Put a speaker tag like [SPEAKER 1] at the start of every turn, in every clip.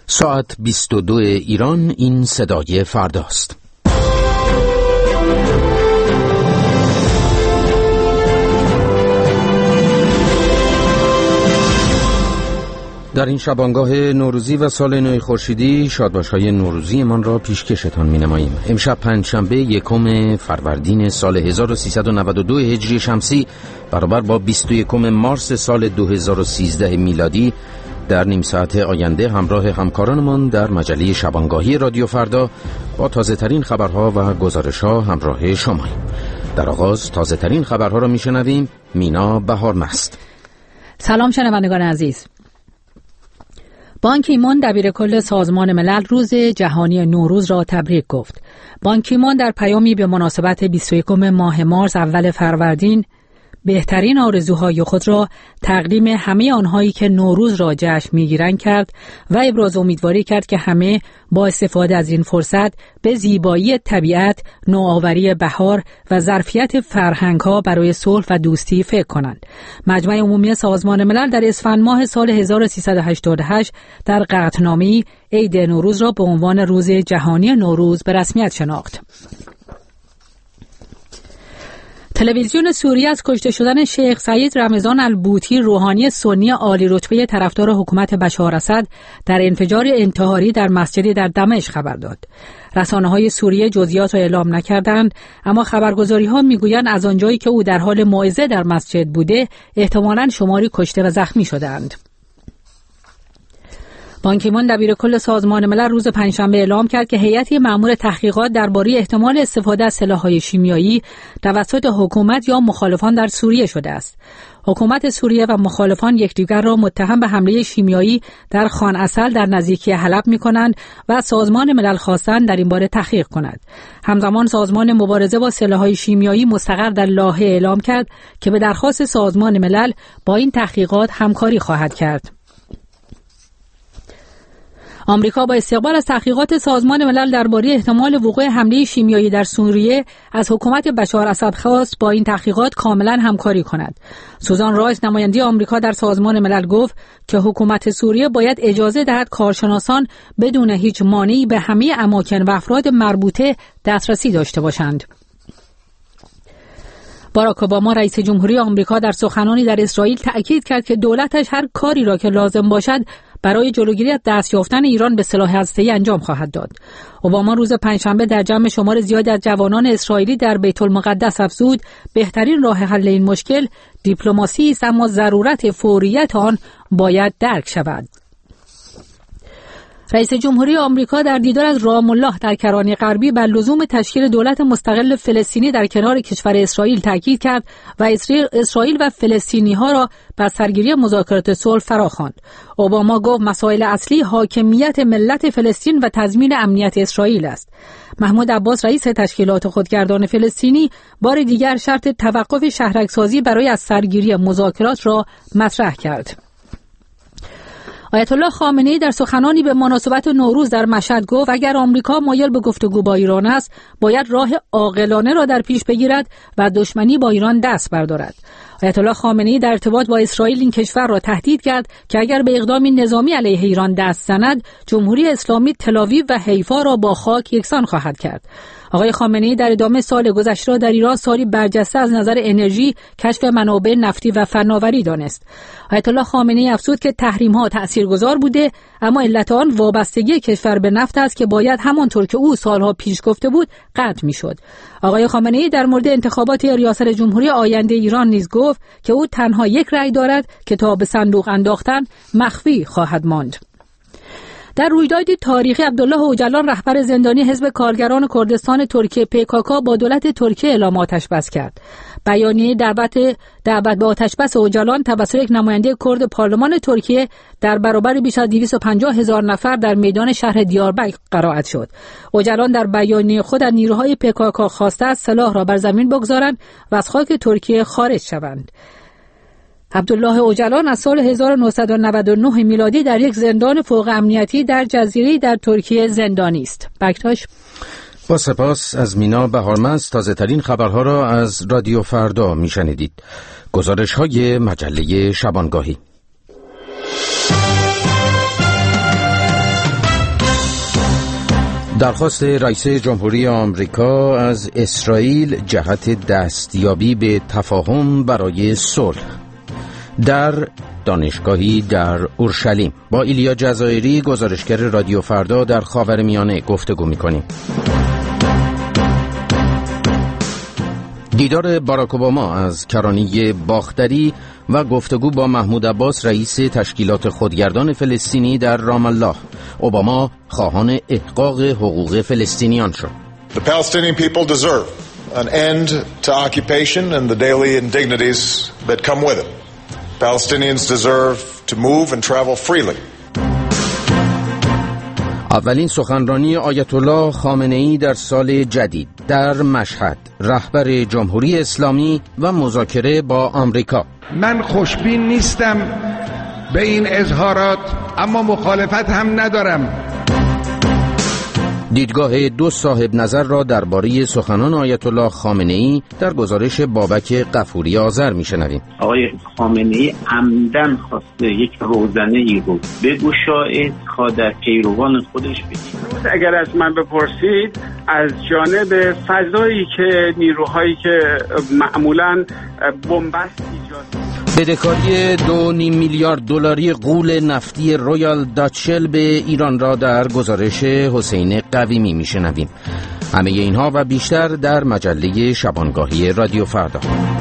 [SPEAKER 1] ساعت 22 ایران. این صدای فرداست. در این شبانگاه نوروزی و سال نو خورشیدی شادباش‌های نوروزی من را پیشکشتان می‌نماییم. امشب پنجشنبه 1 فروردین سال 1392 هجری شمسی برابر با 21 مارس سال 2013 میلادی در نیم ساعت آینده همراه همکارانمان در مجله شبانگاهی رادیو فردا با تازه‌ترین خبرها و گزارش‌ها همراه شماییم. در آغاز تازه‌ترین خبرها را می‌شنویم. مینا بهارمست.
[SPEAKER 2] سلام شنوندگان عزیز. بان کی مون دبیر کل سازمان ملل روز جهانی نوروز را تبریک گفت. بان کی مون در پیامی به مناسبت 21 ماه مارس اول فروردین بهترین آرزوهای خود را تقدیم همه آنهایی که نوروز را جشن می‌گیرند کرد و ابراز امیدواری کرد که همه با استفاده از این فرصت به زیبایی طبیعت، نوآوری بهار و ظرفیت فرهنگ‌ها برای صلح و دوستی فکر کنند. مجمع عمومی سازمان ملل در اسفند ماه سال 1388 در قطعنامه‌ای عید نوروز را به عنوان روز جهانی نوروز به رسمیت شناخت. تلویزیون سوریه از کشته شدن شیخ سعید رمضان البوطی روحانی سنی عالی رتبه طرفدار حکومت بشار اسد در انفجار انتحاری در مسجدی در دمشق خبر داد. رسانه‌های سوریه جزئیات را اعلام نکردند، اما خبرگزاری‌ها می‌گویند از آنجایی که او در حال موعظه در مسجد بوده احتمالاً شماری کشته و زخمی شده‌اند. بان کی مون دبیر کل سازمان ملل روز پنجشنبه اعلام کرد که هیئتی مأمور تحقیقات درباره احتمال استفاده از سلاح‌های شیمیایی توسط حکومت یا مخالفان در سوریه شده است. حکومت سوریه و مخالفان یکدیگر را متهم به حمله شیمیایی در خان عسل در نزدیکی حلب می‌کنند و سازمان ملل خواستند در این باره تحقیق کند. همزمان سازمان مبارزه با سلاح‌های شیمیایی مستقر در لاهه اعلام کرد که به درخواست سازمان ملل با این تحقیقات همکاری خواهد کرد. آمریکا با استقبال از تحقیقات سازمان ملل درباره احتمال وقوع حمله شیمیایی در سوریه از حکومت بشار اسد خواست با این تحقیقات کاملا همکاری کند. سوزان رایس نماینده آمریکا در سازمان ملل گفت که حکومت سوریه باید اجازه دهد کارشناسان بدون هیچ مانعی به همه اماکن و افراد مربوطه دسترسی داشته باشند. باراک اوباما رئیس جمهوری آمریکا در سخنانی در اسرائیل تأکید کرد که دولتش هر کاری را که لازم باشد برای جلوگیری از دست یافتن ایران به سلاح هسته‌ای انجام خواهد داد. اوباما روز پنجشنبه در جمع شمار زیادی از جوانان اسرائیلی در بیت المقدس افزود بهترین راه حل این مشکل دیپلماسی است، اما ضرورت فوریت آن باید درک شود. رئیس جمهوری آمریکا در دیدار از رام الله در کرانه غربی بر لزوم تشکیل دولت مستقل فلسطینی در کنار کشور اسرائیل تاکید کرد و اسرائیل و فلسطینی‌ها را بر سرگیری مذاکرات صلح فراخواند. اوباما گفت مسائل اصلی حاکمیت ملت فلسطین و تضمین امنیت اسرائیل است. محمود عباس رئیس تشکیلات خودگردان فلسطینی بار دیگر شرط توقف شهرک‌سازی برای از سرگیری مذاکرات را مطرح کرد. آیت الله خامنه‌ای در سخنانی به مناسبت نوروز در مشهد گفت اگر آمریکا مایل به گفتگو با ایران است باید راه عاقلانه را در پیش بگیرد و دشمنی با ایران دست بردارد. آیت الله خامنه‌ای در ارتباط با اسرائیل این کشور را تهدید کرد که اگر به اقدامی نظامی علیه ایران دست زند جمهوری اسلامی تل‌آویو و حیفا را با خاک یکسان خواهد کرد. آقای خامنه‌ای در ادامه سال گذشته را در ایران سالی برجسته از نظر انرژی، کشف منابع نفتی و فناوری دانست. آیت الله خامنه‌ای افزود که تحریم‌ها تأثیرگذار بوده، اما علت آن وابستگی کشور به نفت است که باید همانطور که او سالها پیش گفته بود قطع می‌شد. آقای خامنه‌ای در مورد انتخابات ریاست جمهوری آینده ایران نیز گفت که او تنها یک رأی دارد که تا به صندوق انداختن مخفی خواهد ماند. در رویدادی تاریخی عبدالله اوجلان رهبر زندانی حزب کارگران کردستان ترکیه PKK با دولت ترکیه اعلام آتش‌بس کرد. بیانیه دعوت به آتش‌بس اوجلان توسط یک نماینده کرد پارلمان ترکیه در برابر بیش از 250,000 نفر در میدان شهر دیاربکر قرائت شد. اوجلان در بیانیه خود از نیروهای PKK خواسته است سلاح را بر زمین بگذارند و از خاک ترکیه خارج شوند. عبدالله اوجلان از سال 1999 میلادی در یک زندان فوق امنیتی در جزیره در ترکیه زندانی است. بکتاش
[SPEAKER 1] با سپاس از مینا بهارمست. تازه ترین خبرها را از رادیو فردا میشنیدید. گزارش های مجله شبانگاهی. درخواست رئیس جمهوری آمریکا از اسرائیل جهت دستیابی به تفاهم برای صلح در دانشگاهی در اورشلیم. با ایلیا جزایری گزارشگر رادیو فردا در خاورمیانه گفتگو می‌کنیم. دیدار باراک اوباما از کرانه باختری و گفتگو با محمود عباس رئیس تشکیلات خودگردان فلسطینی در رام الله. اوباما خواهان احقاق حقوق فلسطینیان شد.
[SPEAKER 3] The Palestinian people deserve an end to occupation and the daily indignities that come with it. Palestinians deserve to move and travel freely.
[SPEAKER 1] اولین سخنرانی آیت الله خامنه‌ای در سال جدید در مشهد، رهبر جمهوری اسلامی و مذاکره با آمریکا.
[SPEAKER 4] من خوشبین نیستم به این اظهارات، اما مخالفت هم ندارم.
[SPEAKER 1] دیدگاه دو صاحب نظر را درباره سخنان آیت الله خامنه‌ای در گزارش بابک غفوری آذر میشنویم.
[SPEAKER 5] آقای خامنه‌ای عمدن خواسته یک روزنه‌ای رو بگشاید تا در پیروان خودش بگید.
[SPEAKER 6] اگر از من بپرسید، از جانب فضایی که نیروهایی که معمولاً بنبست ایجاد
[SPEAKER 1] بدهکاری 2.5 میلیارد دلاری غول نفتی رویال داچل به ایران را در گزارش حسین قویمی میشنویم. همه اینها و بیشتر در مجله شبانگاهی رادیو فردا.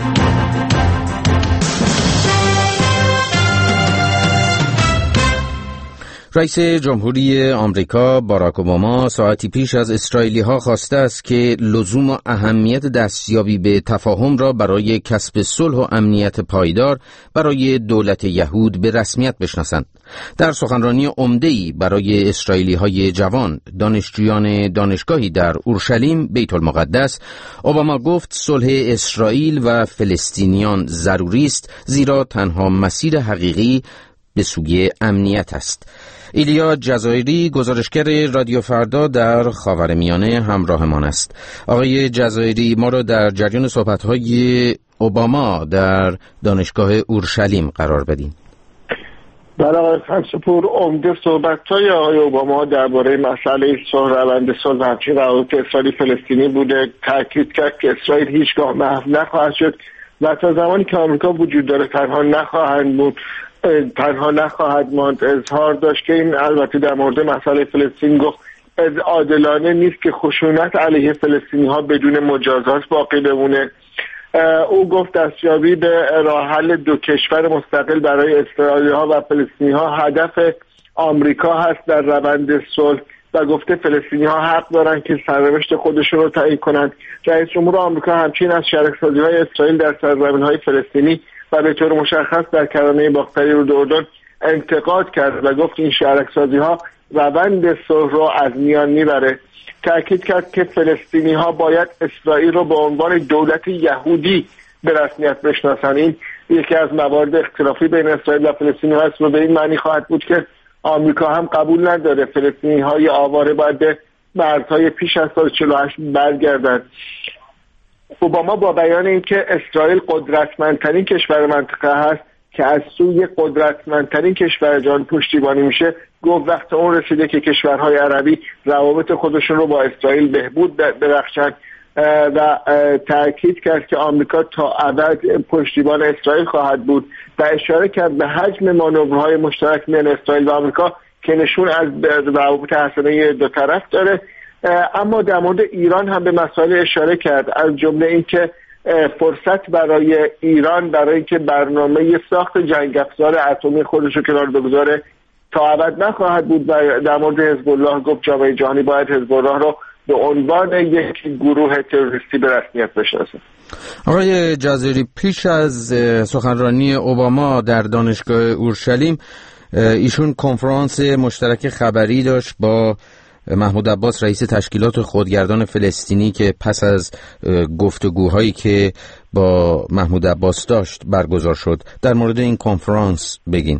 [SPEAKER 1] رئیس جمهوری آمریکا باراک اوباما ساعتی پیش از اسرائیلی‌ها خواسته است که لزوم و اهمیت دستیابی به تفاهم را برای کسب صلح و امنیت پایدار برای دولت یهود به رسمیت بشناسند. در سخنرانی عمده‌ای برای اسرائیلی‌های جوان، دانشجویان دانشگاهی در اورشلیم بیت المقدس، اوباما گفت صلح اسرائیل و فلسطینیان ضروری است، زیرا تنها مسیر حقیقی به سوی امنیت است. ایلیا جزایری گزارشگر رادیو فردا در خاورمیانه همراهمان است. آقای جزایری، ما را در جریان صحبت‌های اوباما در دانشگاه اورشلیم قرار بدین.
[SPEAKER 7] برای آقای خمسپور، عمده صحبت‌های آقای اوباما درباره مسئله صلح، روند صلح و همچنین روابط اسرائیل فلسطینی بوده. تاکید کرد که اسرائیل هیچگاه محو نخواهد شد و تا زمانی که آمریکا وجود داره تنها نخواهد ماند. اظهار داشت که این البته در مورد مسئله فلسطین گفت عادلانه نیست که خشونت علیه فلسطینی ها بدون مجازات باقی بمونه. او گفت دستیابی به راه حل دو کشور مستقل برای اسرائیلی ها و فلسطینی ها هدف آمریکا هست در روند صلح و گفته فلسطینی ها حق دارن که سرنوشت خودشون رو تعیین کنند. رئیس جمهور آمریکا همچنین از شریک‌سازی های اسرائیل در سرزمین های فلسطینی و به طور مشخص در کرانه باختری رود اردن انتقاد کرد و گفت این شریک‌سازی ها روند صلح رو از میان میبره. تأکید کرد که فلسطینی ها باید اسرائیل رو به عنوان دولت یهودی به رسمیت بشناسن. این یکی از موارد اختلافی بین اسرائیل و فلسطینی ها است و به این معنی خواهد بود که آمریکا هم قبول نداره فلسطینی های آواره باید به مرزهای پیش از سال 48 برگردند. اوباما با بیان اینکه اسرائیل قدرتمندترین کشور منطقه هست که از سوی قدرتمندترین کشور جهان پشتیبانی میشه، گفت وقت اون رسیده که کشورهای عربی روابط خودشون رو با اسرائیل بهبود ببخشند و تأکید کرد که آمریکا تا ابد پشتیبان اسرائیل خواهد بود و اشاره کرد به حجم مانورهای مشترک میان اسرائیل و آمریکا که نشون از روابط حسنه دو طرف داره. اما در مورد ایران هم به مسائل اشاره کرد، از جمله اینکه فرصت برای ایران برای اینکه برنامه ساخت جنگ افزار اتمی خودش رو کنار بگذاره تا ابد نخواهد بود و در مورد حزب الله گفت جامعه جهانی باید حزب الله رو به عنوان یک گروه تروریستی به رسمیت بشناسه.
[SPEAKER 1] آقای جزایری، پیش از سخنرانی اوباما در دانشگاه اورشلیم ایشون کنفرانس مشترک خبری داشت با محمود عباس رئیس تشکیلات خودگردان فلسطینی که پس از گفتگوهایی که با محمود عباس داشت برگزار شد. در مورد این کنفرانس بگین.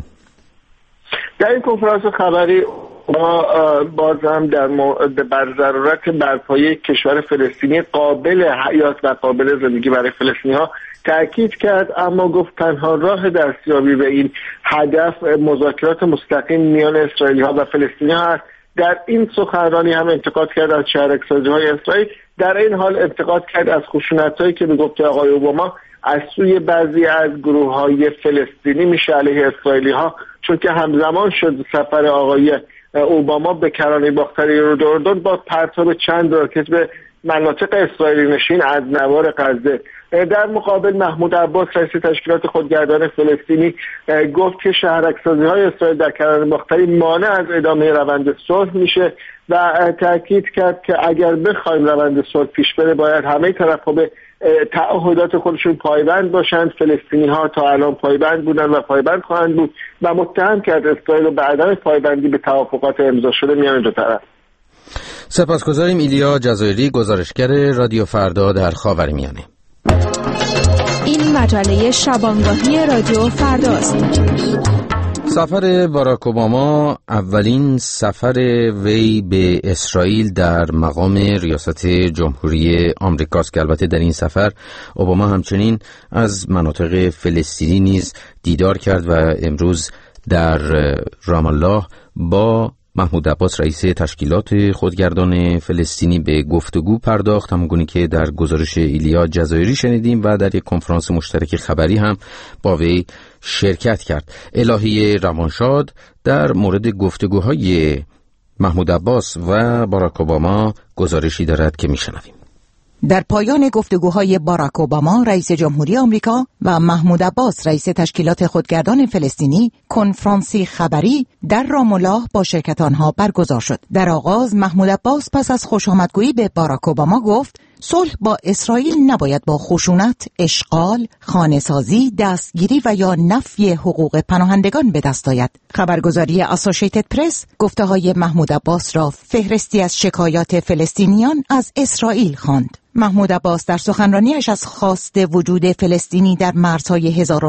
[SPEAKER 7] در این کنفرانس خبری ما بازم بر ضرورت برپایی کشور فلسطینی قابل حیات و قابل زندگی برای فلسطینی ها تأکید کرد، اما گفت تنها راه دستیابی به این هدف مذاکرات مستقیم میان اسرائیلی ها و فلسطینی ها هست در این سخنرانی هم انتقاد کرد از شهرک‌سازی‌های اسرائیل، در این حال انتقاد کرد از خشونت‌هایی که به گفته آقای اوباما از سوی بعضی از گروه‌های فلسطینی میشه علیه اسرائیلی‌ها، چون که همزمان شد سفر آقای اوباما به کرانه باختری اردن با پرتاب چند راکت به مناطق اسرائیلی نشین از نوار غزه. در مقابل محمود عباس رئیس تشکیلات خودگردان فلسطینی گفت که شهرک‌سازی‌های اسرائیل در کرانه باختری مانع از ادامه روند صلح میشه و تاکید کرد که اگر بخوایم روند صلح پیش بره باید همه طرف‌ها به تعهدات خودشون پایبند باشند. فلسطینی‌ها تا الان پایبند بودن و پایبند خواهند بود و متهم کرد اسرائیل به عدم پایبندی به توافقات امضا شده میان دو طرف.
[SPEAKER 1] سپاسگزاریم. ایلیا جزایری، گزارشگر رادیو فردا در خاورمیانه.
[SPEAKER 8] این مجله شبانگاهی رادیو فرداست.
[SPEAKER 1] سفر باراک اوباما اولین سفر وی به اسرائیل در مقام ریاست جمهوری آمریکاست که البته در این سفر اوباما همچنین از مناطق فلسطینی نیز دیدار کرد و امروز در رام الله با محمود عباس رئیس تشکیلات خودگردان فلسطینی به گفتگو پرداخت، همونگونه که در گزارش ایلیا جزایری شنیدیم، و در یک کنفرانس مشترک خبری هم با وی شرکت کرد. الهی روانشاد در مورد گفتگوهای محمود عباس و باراک اوباما گزارشی دارد که میشنویم.
[SPEAKER 9] در پایان گفتگوهای باراک اوباما رئیس جمهوری آمریکا و محمود عباس رئیس تشکیلات خودگردان فلسطینی کنفرانسی خبری در رام الله با شرکت آنها برگزار شد. در آغاز محمود عباس پس از خوشامدگویی به باراک اوباما گفت صلح با اسرائیل نباید با خشونت، اشغال، خانه‌سازی، دستگیری و یا نفی حقوق پناهندگان به دست آید. خبرگزاری اسوسییتد پرس گفته‌های محمود عباس را فهرستی از شکایات فلسطینیان از اسرائیل خواند. محمود عباس در سخنرانیش از خواست وجود فلسطینی در مرزهای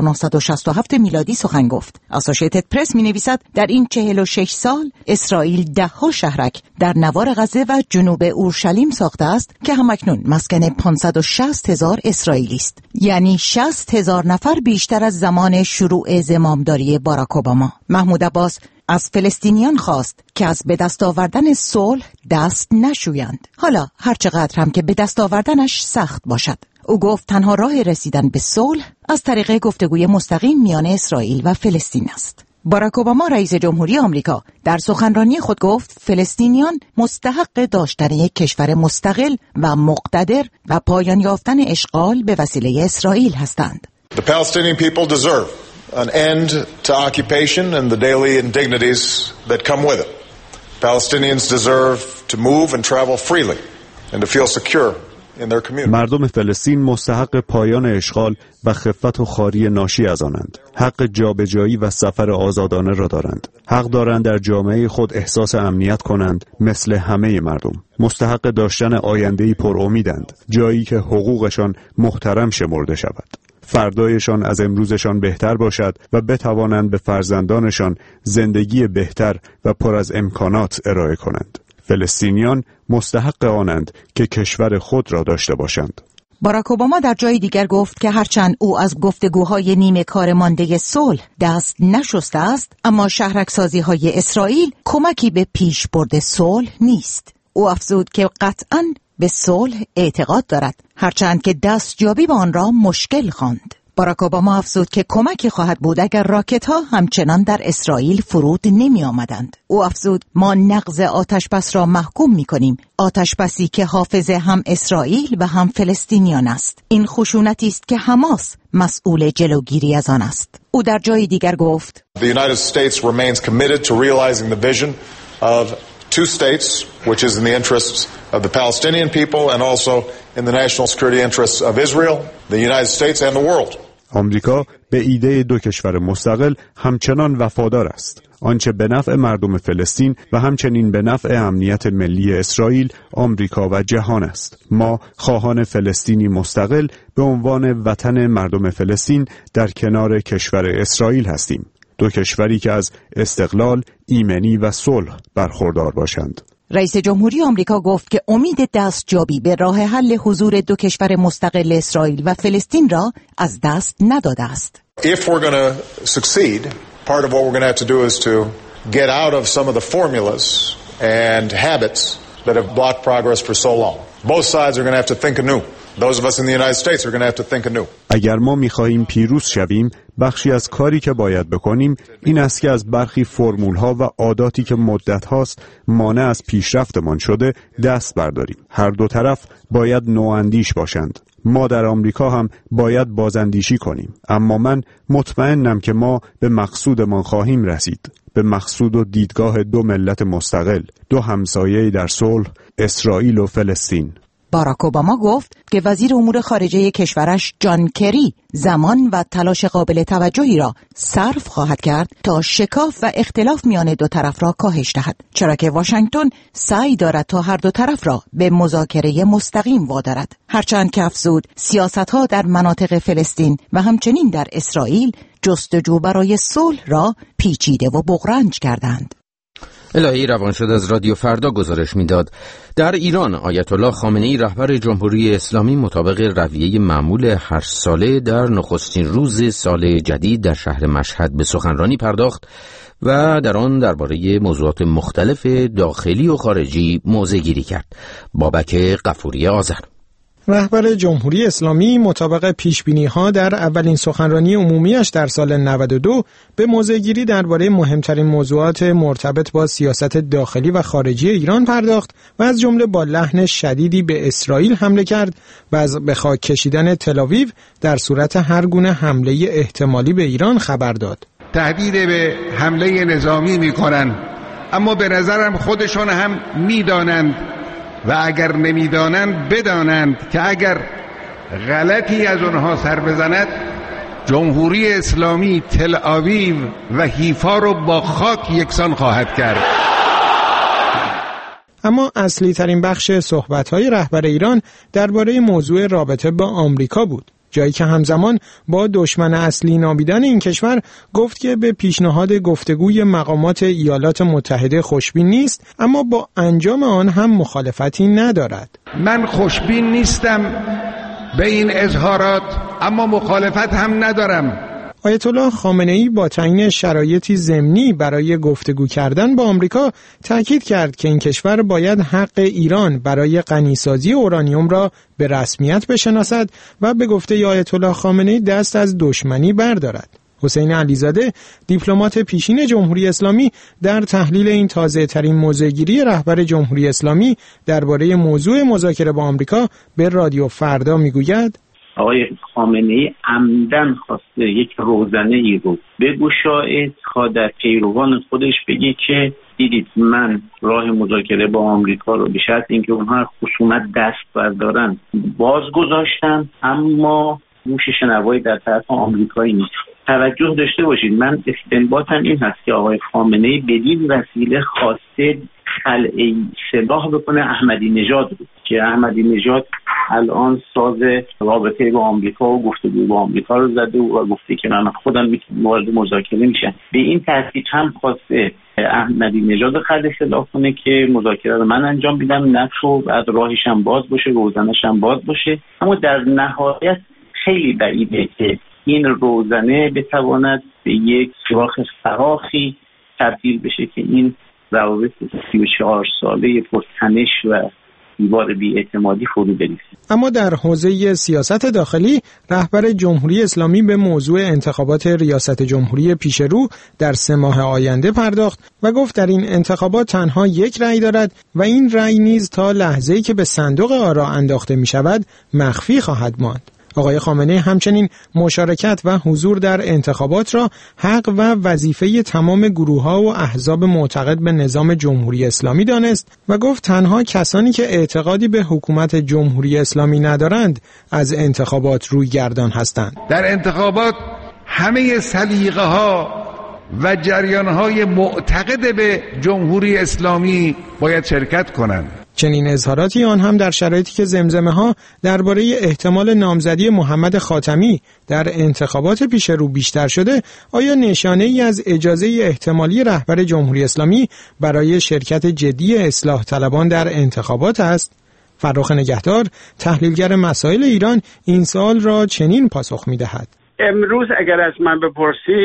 [SPEAKER 9] 1967 میلادی سخن گفت. اسوسییتد پرس می‌نویسد در این 46 سال اسرائیل ده‌ها شهرک در نوار غزه و جنوب اورشلیم ساخته است که همکنون مسکن 560,000 اسرائیلی است، یعنی 60,000 نفر بیشتر از زمان شروع زمامداری باراک اوباما. محمود عباس از فلسطینیان خواست که از به دست آوردن صلح دست نشویند، حالا هرچقدر هم که به دست آوردنش سخت باشد. او گفت تنها راه رسیدن به صلح از طریق گفتگوی مستقیم میان اسرائیل و فلسطین است. باراک اوباما رئیس جمهوری آمریکا در سخنرانی خود گفت فلسطینیان مستحق داشتن یک کشور مستقل و مقتدر و پایان یافتن اشغال به وسیله اسرائیل هستند.
[SPEAKER 3] The Palestinian people deserve an end to occupation and the daily indignities that come with it. Palestinians deserve to move and travel freely and to feel secure in their community.
[SPEAKER 10] مردم فلسطین مستحق پایان اشغال و خفت و خواری ناشی از آنند. حق جابجایی و سفر آزادانه را دارند. حق دارند در جامعه خود احساس امنیت کنند مثل همه مردم. مستحق داشتن آینده‌ای پر امیدند، جایی که حقوقشان محترم شمرده شود. فردایشان از امروزشان بهتر باشد و بتوانند به فرزندانشان زندگی بهتر و پر از امکانات ارائه کنند. فلسطینیان مستحق آنند که کشور خود را داشته باشند.
[SPEAKER 9] باراک اوباما در جای دیگر گفت که هرچند او از گفتگوهای نیمه کار مانده صلح دست نشسته است، اما شهرک‌سازی‌های اسرائیل کمکی به پیشبرد صلح نیست. او افزود که قطعاً به صلح اعتقاد دارد، هرچند که دستیابی به آن را مشکل خواند. باراک اوباما افزود که کمکی خواهد بود اگر راکت‌ها همچنان در اسرائیل فرود نمی آمدند. او افزود ما نقض آتشبس را محکوم می کنیم، آتشبسی که حافظ هم اسرائیل و هم فلسطینیان است. این خشونتی است که حماس مسئول جلوگیری از آن است. او در جای دیگر گفت
[SPEAKER 3] The United States remains committed to realizing the vision of two states, which is in the interests of the Palestinian people and also in the national security interests of Israel, the United States and the world.
[SPEAKER 10] آمریکا به ایده دو کشور مستقل همچنان وفادار است. آنچه به نفع مردم فلسطین و همچنین به نفع امنیت ملی اسرائیل، آمریکا و جهان است. ما خواهان فلسطینی مستقل به عنوان وطن مردم فلسطین در کنار کشور اسرائیل هستیم. دو کشوری که از استقلال، ایمنی و صلح برخوردار باشند.
[SPEAKER 9] رئیس جمهوری آمریکا گفت که امید دستیابی به راه حل حضور دو کشور مستقل اسرائیل و فلسطین را از دست نداده است.
[SPEAKER 3] If we're going to succeed, part of what we're going to have to do is to get out of some of the formulas and habits that have blocked progress for so long. Both sides are going to have to think anew. Those of us in the United States are going to have to think anew.
[SPEAKER 10] اگر ما می‌خواهیم پیروز شویم، بخشی از کاری که باید بکنیم این است که از برخی فرمول‌ها و عاداتی که مدت هاست مانع از پیشرفتمان شده دست برداریم. هر دو طرف باید نواندیش باشند. ما در آمریکا هم باید بازاندیشی کنیم، اما من مطمئنم که ما به مقصودمان خواهیم رسید، به مقصود و دیدگاه دو ملت مستقل، دو همسایه در صلح، اسرائیل و فلسطین.
[SPEAKER 9] باراک اوباما گفت که وزیر امور خارجه کشورش جان کری زمان و تلاش قابل توجهی را صرف خواهد کرد تا شکاف و اختلاف میان دو طرف را کاهش دهد، چرا که واشنگتن سعی دارد تا هر دو طرف را به مذاکره مستقیم وادارد. هرچند که افزود سیاست‌ها در مناطق فلسطین و همچنین در اسرائیل جستجو برای صلح را پیچیده و بغرنج کردند.
[SPEAKER 1] الهی روانشد از رادیو فردا گزارش میداد در ایران آیت الله خامنه‌ای رهبر جمهوری اسلامی مطابق رویه معمول هر ساله در نخستین روز سال جدید در شهر مشهد به سخنرانی پرداخت و در آن درباره موضوعات مختلف داخلی و خارجی موضع‌گیری کرد. بابک غفوری آذر
[SPEAKER 11] رهبر جمهوری اسلامی مطابق پیشبینی‌ها در اولین سخنرانی عمومیش در سال 92 به موضع‌گیری درباره مهمترین موضوعات مرتبط با سیاست داخلی و خارجی ایران پرداخت و از جمله با لحن شدیدی به اسرائیل حمله کرد و از به خاک کشیدن تل‌آویو در صورت هر گونه حمله احتمالی به ایران خبر داد.
[SPEAKER 4] تهدید به حمله نظامی می‌کنند، اما به نظرم خودشون هم می‌دانند و اگر نمیدانند بدانند که اگر غلطی از اونها سر بزند جمهوری اسلامی تل‌آویو و حیفا رو با خاک یکسان خواهد کرد.
[SPEAKER 11] اما اصلی ترین بخش صحبت‌های رهبر ایران درباره موضوع رابطه با آمریکا بود، جایی که همزمان با دشمن اصلی نامیدن این کشور گفت که به پیشنهاد گفتگوی مقامات ایالات متحده خوشبین نیست، اما با انجام آن هم مخالفتی ندارد.
[SPEAKER 4] من خوشبین نیستم به این اظهارات، اما مخالفت هم ندارم.
[SPEAKER 11] آیت الله خامنه‌ای با تعیین شرایطی ضمنی برای گفتگو کردن با آمریکا تاکید کرد که این کشور باید حق ایران برای غنیسازی اورانیوم را به رسمیت بشناسد و به گفته آیت الله خامنه‌ای دست از دشمنی بردارد. حسین علیزاده دیپلمات پیشین جمهوری اسلامی در تحلیل این تازه ترین موضع‌گیری رهبر جمهوری اسلامی درباره موضوع مذاکره با آمریکا به رادیو فردا میگوید:
[SPEAKER 5] آقای خامنه‌ای عمدن خواسته یک روزنه‌ای رو بگشاید تا در پیروان خودش بگه که دیدید من راه مذاکره با آمریکا رو به شرط اینکه اونها خصومت دست بردارن باز گذاشتم، اما گوش شنوایی در طرف آمریکایی نیست. توجه داشته باشید، من استنباطم این هست که آقای خامنه‌ای بدین وسیله خواسته خلع سلاح بکنه احمدی نژاد رو که احمدی نژاد الان ساز رابطه با آمریکا و گفتگو با آمریکا رو زده و گفته که من خودم وارد مذاکره میشم. به این ترتیب هم خواسته احمدی نژاد خلع سلاح کنه که مذاکره رو من انجام بدم، نقش و بعد راهش هم باز باشه، روزنش هم باز باشه. اما در نهایت خیلی بعیده که این روزنه بتواند به یک سوراخ فراخی تبدیل بشه که این روابط 34 ساله پرتنش و دیوار بی‌اعتمادی فرو بریزه.
[SPEAKER 11] اما در حوزه سیاست داخلی رهبر جمهوری اسلامی به موضوع انتخابات ریاست جمهوری پیش رو در 3 ماه آینده پرداخت و گفت در این انتخابات تنها یک رأی دارد و این رأی نیز تا لحظه‌ای که به صندوق آرا انداخته می شود مخفی خواهد ماند. آقای خامنه‌ای همچنین مشارکت و حضور در انتخابات را حق و وظیفه تمام گروه‌ها و احزاب معتقد به نظام جمهوری اسلامی دانست و گفت تنها کسانی که اعتقادی به حکومت جمهوری اسلامی ندارند از انتخابات روی گردان هستند.
[SPEAKER 4] در انتخابات همه سلیقه‌ها و جریان‌های معتقد به جمهوری اسلامی باید شرکت کنند.
[SPEAKER 11] چنین اظهاراتی آن هم در شرایطی که زمزمه‌ها درباره احتمال نامزدی محمد خاتمی در انتخابات پیش رو بیشتر شده، آیا نشانه‌ای از اجازه احتمالی رهبر جمهوری اسلامی برای شرکت جدی اصلاح طلبان در انتخابات است؟ فرخ نگهدار، تحلیلگر مسائل ایران، این سوال را چنین پاسخ می‌دهد:
[SPEAKER 6] امروز اگر از من بپرسید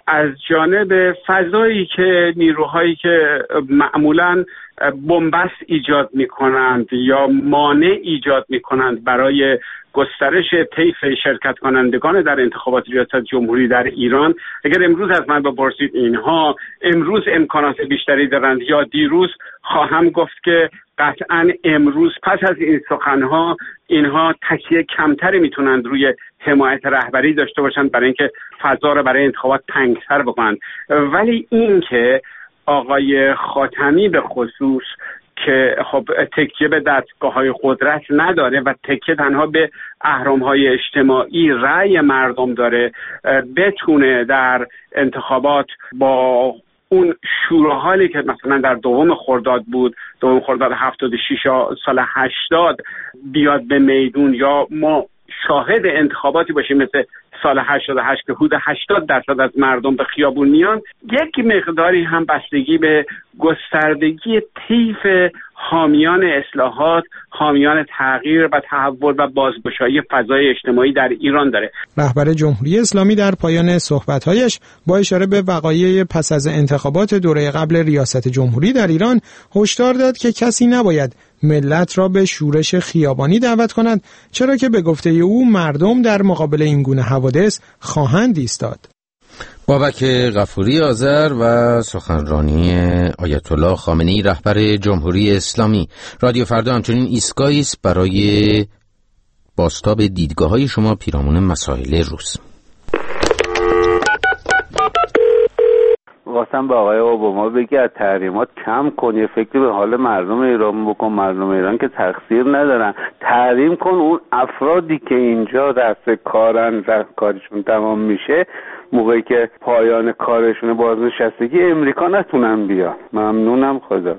[SPEAKER 6] از جانب فضایی که نیروهایی که معمولاً بنبست ایجاد می‌کنند یا مانع ایجاد می‌کنند برای گسترش طیف شرکت کنندگان در انتخابات ریاست جمهوری در ایران، اگر امروز از من بپرسید اینها امروز امکانات بیشتری دارند یا دیروز، خواهم گفت که قطعاً امروز پس از این سخنها اینها تکیه کمتری میتونند روی حمایت رهبری داشته باشند برای اینکه فضا رو برای انتخابات تنگ‌تر بکنند. ولی این که آقای خاتمی به خصوص که خب تکیه به دستگاه‌های قدرت نداره و تکیه تنها به اهرم‌های اجتماعی رأی مردم داره، بتونه در انتخابات با اون شورحالی که مثلا در دوم خرداد بود، دوم خرداد 76 سال 80 بیاد به میدون، یا ما شاهد انتخاباتی باشیم مثل سال 88 که حدود 80% از مردم به خیابون میان، یک مقداری هم بستگی به گستردگی طیف حامیان اصلاحات، حامیان تغییر و تحول و بازگشایی فضای اجتماعی در ایران داره.
[SPEAKER 11] رهبر جمهوری اسلامی در پایان صحبت‌هایش با اشاره به وقایع پس از انتخابات دوره قبل ریاست جمهوری در ایران هشدار داد که کسی نباید ملت را به شورش خیابانی دعوت کند، چرا که به گفته او مردم در مقابل این گونه حوادث خواهند ایستاد.
[SPEAKER 1] بابک غفوری آذر و سخنرانی آیت الله خامنه‌ای رهبر جمهوری اسلامی. رادیو فردا همچنین ایستگاهی است برای بازتاب دیدگاه‌های شما پیرامون مسائل روز.
[SPEAKER 12] واسم با آقای اوباما بگی از تحریمات کم کن، یه فکری به حال مردم ایران بکن. مردم ایران که تقصیر ندارن، تحریم کن اون افرادی که اینجا دست کارن و کارشون تمام میشه، موقعی که پایان کارشون بازنشستگی امریکا نتونن بیان. ممنونم. خدا.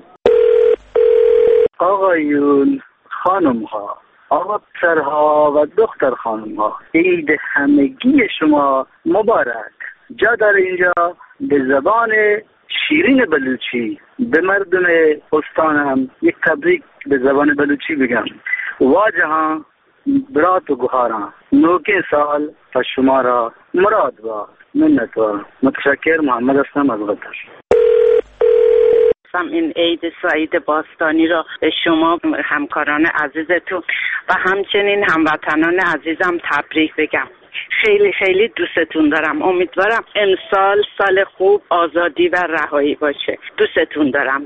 [SPEAKER 13] آقایون، خانم ها، آقا پسرها و دختر خانم ها، عید همگی شما مبارک. جا داره اینجا به زبان شیرین بلوچی به مردم استانم یک تبریک به زبان بلوچی بگم. واجها برات و گوهارا نوکه سال و شما را مراد با منت و متشکر. محمد هستم از قطر.
[SPEAKER 14] این عید سعید باستانی را به شما همکاران عزیزتون و همچنین هموطنان عزیزم تبریک بگم. خیلی خیلی دوستتون دارم. امیدوارم امسال سال خوب، آزادی و رهایی باشه. دوستتون دارم.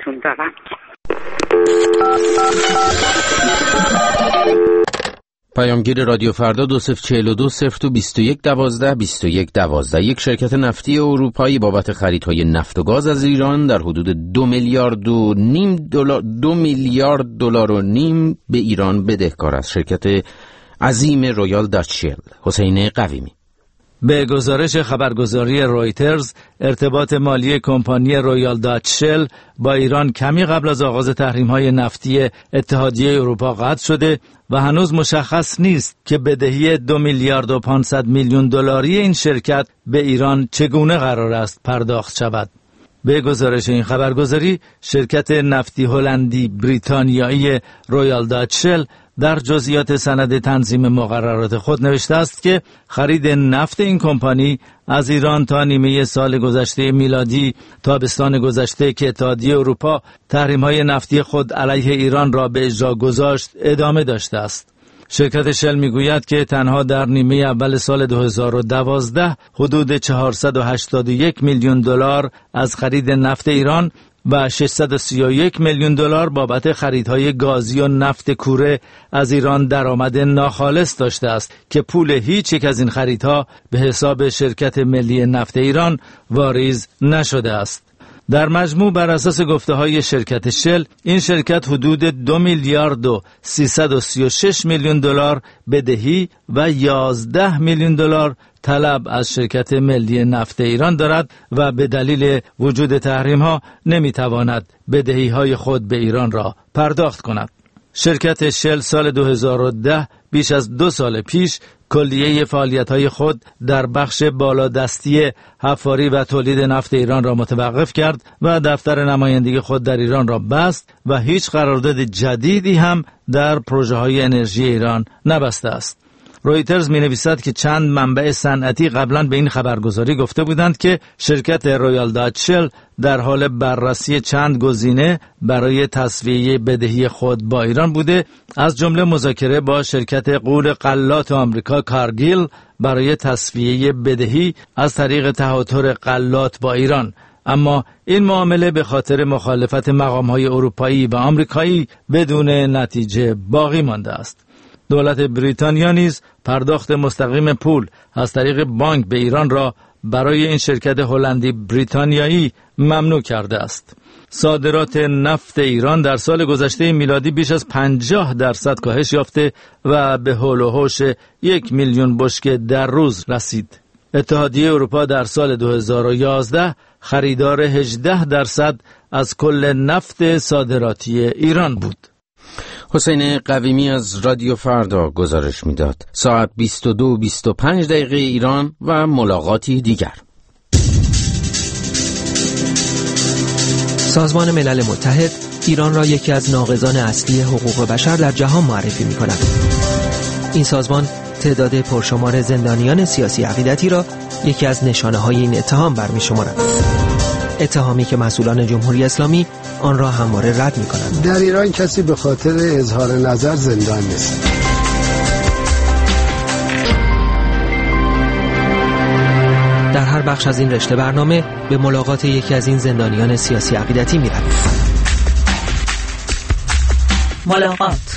[SPEAKER 1] پیامگیر رادیو فردا 204202022112 یک شرکت نفتی اروپایی بابت خریدهای نفت و گاز از ایران در حدود 2 میلیارد دلار و نیم به ایران بدهکار است. شرکت عظیم رویال داچ شل. حسین قویمی.
[SPEAKER 15] به گزارش خبرگزاری رویترز، ارتباط مالی کمپانی رویال داچ شل با ایران کمی قبل از آغاز تحریم‌های نفتی اتحادیه اروپا قطع شده و هنوز مشخص نیست که بدهی 2 میلیارد و 500 میلیون دلاری این شرکت به ایران چگونه قرار است پرداخت شود. به گزارش این خبرگزاری، شرکت نفتی هلندی بریتانیایی رویال داچ شل در جزئیات سند تنظیم مقررات خود نوشته است که خرید نفت این کمپانی از ایران تا نیمه سال گذشته میلادی تابستان گذشته که اتحادیه اروپا تحریم‌های نفتی خود علیه ایران را به اجرا گذاشت ادامه داشته است. شرکت شل میگوید که تنها در نیمه اول سال 2012 حدود 481 میلیون دلار از خرید نفت ایران و 631 میلیون دلار بابت خریدهای گازی و نفت کوره از ایران درآمد ناخالص داشته است که پول هیچ یک از این خریدها به حساب شرکت ملی نفت ایران واریز نشده است. در مجموع بر اساس گفته‌های شرکت شل، این شرکت حدود 2 میلیارد و 336 میلیون دلار بدهی و 11 میلیون دلار طلب از شرکت ملی نفت ایران دارد و به دلیل وجود تحریم‌ها نمی‌تواند بدهی‌های خود به ایران را پرداخت کند. شرکت شل سال 2010 بیش از 2 سال پیش کلیه فعالیت‌های خود در بخش بالادستی حفاری و تولید نفت ایران را متوقف کرد و دفتر نمایندگی خود در ایران را بست و هیچ قرارداد جدیدی هم در پروژه‌های انرژی ایران نبسته است. رویترز می‌نویسد که چند منبع صنعتی قبلا به این خبرگزاری گفته بودند که شرکت رویال داچ شل در حال بررسی چند گزینه برای تسویه بدهی خود با ایران بوده، از جمله مذاکره با شرکت غول غلات آمریکا کارگیل برای تسویه بدهی از طریق تهاتر غلات با ایران. اما این معامله به خاطر مخالفت مقام‌های اروپایی و آمریکایی بدون نتیجه باقی مانده است. دولت بریتانیا نیز پرداخت مستقیم پول از طریق بانک به ایران را برای این شرکت هلندی بریتانیایی ممنوع کرده است. صادرات نفت ایران در سال گذشته میلادی بیش از 50% کاهش یافته و به حول و حوش 1 میلیون بشکه در روز رسید. اتحادیه اروپا در سال 2011 خریدار 18% از کل نفت صادراتی ایران بود.
[SPEAKER 1] حسین قویمی از رادیو فردا گزارش میداد. ساعت 22:25 ایران و ملاقاتی دیگر.
[SPEAKER 16] سازمان ملل متحد ایران را یکی از ناقضان اصلی حقوق بشر در جهان معرفی می‌کند. این سازمان تعداد پرشمار زندانیان سیاسی عقیدتی را یکی از نشانه‌های این اتهام برمی‌شمارد. اتهامی که مسئولان جمهوری اسلامی آن را همواره رد می‌کنند.
[SPEAKER 17] در ایران کسی به خاطر اظهار نظر زندان نیست.
[SPEAKER 16] در هر بخش از این رشته برنامه به ملاقات یکی از این زندانیان سیاسی عقیدتی می‌رویم.
[SPEAKER 2] ملاقات.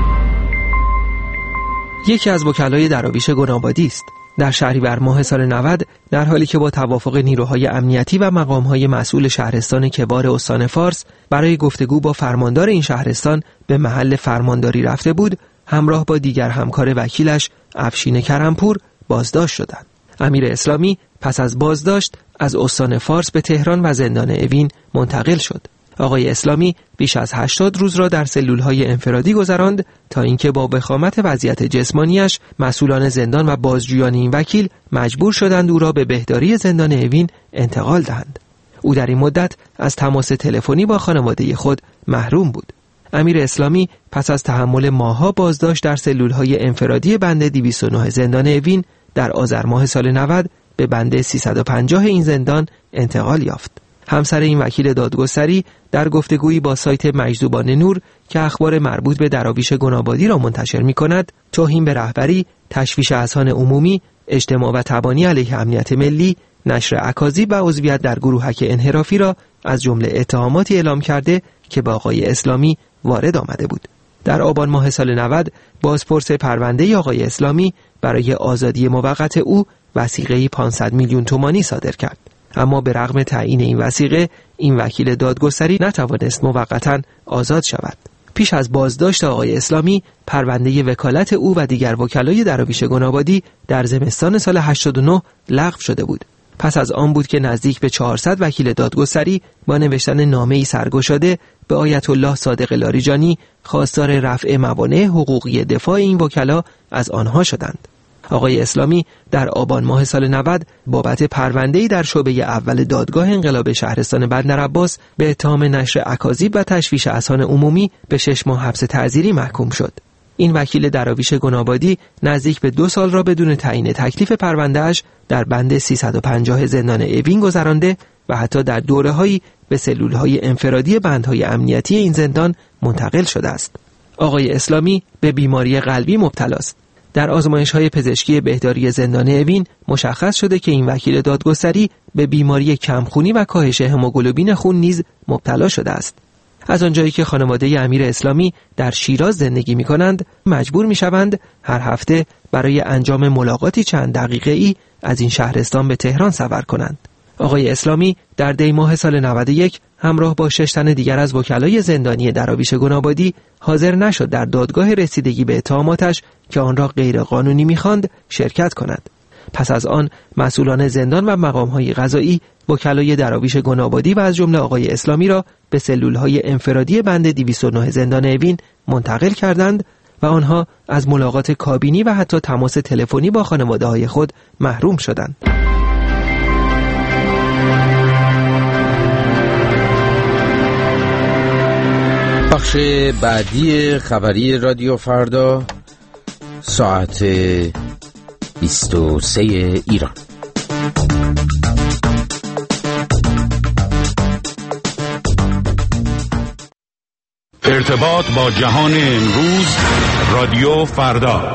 [SPEAKER 16] یکی از وکلای دراویش گنابادی است. در شهریور ماه سال 90 در حالی که با توافق نیروهای امنیتی و مقام‌های مسئول شهرستان کبار استان فارس برای گفتگو با فرماندار این شهرستان به محل فرمانداری رفته بود، همراه با دیگر همکار وکیلش افشین کرمپور بازداشت شدند. امیر اسلامی پس از بازداشت از استان فارس به تهران و زندان اوین منتقل شد. آقای اسلامی بیش از 80 روز را در سلول‌های انفرادی گذراند تا اینکه با وخامت وضعیت جسمانیش مسئولان زندان و بازجویان این وکیل مجبور شدند او را به بهداری زندان اوین انتقال دهند. او در این مدت از تماس تلفنی با خانواده خود محروم بود. امیر اسلامی پس از تحمل ماه‌ها بازداشت در سلول‌های انفرادی بند 209 زندان اوین در آذر ماه سال 90 به بند 350 این زندان انتقال یافت. همسر این وکیل دادگستری در گفتگویی با سایت مجذوبان نور که اخبار مربوط به دراویش گنابادی را منتشر می‌کند، توهین به رهبری، تشویش اذهان عمومی، اجتماع و تبانی علیه امنیت ملی، نشر اکاذیب و عضویت در گروهک انحرافی را از جمله اتهاماتی اعلام کرده که با آقای اسلامی وارد آمده بود. در آبان ماه سال 90 بازپرس پرونده آقای اسلامی برای آزادی موقت او وثیقه‌ای 500 میلیون تومانی صادر کرد. اما به رغم تعیین این وثیقه، این وکیل دادگستری نتوانست موقتاً آزاد شود. پیش از بازداشت آقای اسلامی، پرونده وکالت او و دیگر وکلای دراویش گنابادی در زمستان سال 89 لغو شده بود. پس از آن بود که نزدیک به 400 وکیل دادگستری با نوشتن نامه‌ای سرگشاده به آیت الله صادق لاریجانی خواستار رفع موانع حقوقی دفاع این وکلا از آنها شدند. آقای اسلامی در آبان ماه سال 90 بابت پرونده‌ای در شعبه اول دادگاه انقلاب شهرستان بندرعباس به اتهام نشر اکاذیب و تشویش اذهان عمومی به 6 ماه حبس تعزیری محکوم شد. این وکیل دراویش گنابادی نزدیک به 2 سال را بدون تعیین تکلیف پرونده‌اش در بند 350 زندان اوین گذرانده و حتی در دوره‌هایی به سلول‌های انفرادی بندهای امنیتی این زندان منتقل شده است. آقای اسلامی به بیماری قلبی مبتلا است. در آزمایش‌های پزشکی بهداری زندان اوین مشخص شده که این وکیل دادگستری به بیماری کمخونی و کاهش هموگلوبین خون نیز مبتلا شده است. از آنجایی که خانواده امیر اسلامی در شیراز زندگی می‌کنند، مجبور می‌شوند هر هفته برای انجام ملاقاتی چند دقیقه‌ای از این شهرستان به تهران سفر کنند. آقای اسلامی در دی ماه سال 91 همراه با 6 تن دیگر از وکلای زندانی دراویش گنابادی حاضر نشد در دادگاه رسیدگی به اتهاماتش که آن را غیر قانونی می‌خواند شرکت کند. پس از آن مسئولان زندان و مقام‌های قضایی وکلای دراویش گنابادی و از جمله آقای اسلامی را به سلول‌های انفرادی بند 209 زندان اوین منتقل کردند و آنها از ملاقات کابینی و حتی تماس تلفنی با خانواده‌های خود محروم شدند.
[SPEAKER 1] بخش بعدی خبری رادیو فردا، ساعت 23 ایران.
[SPEAKER 18] ارتباط با جهان امروز، رادیو فردا.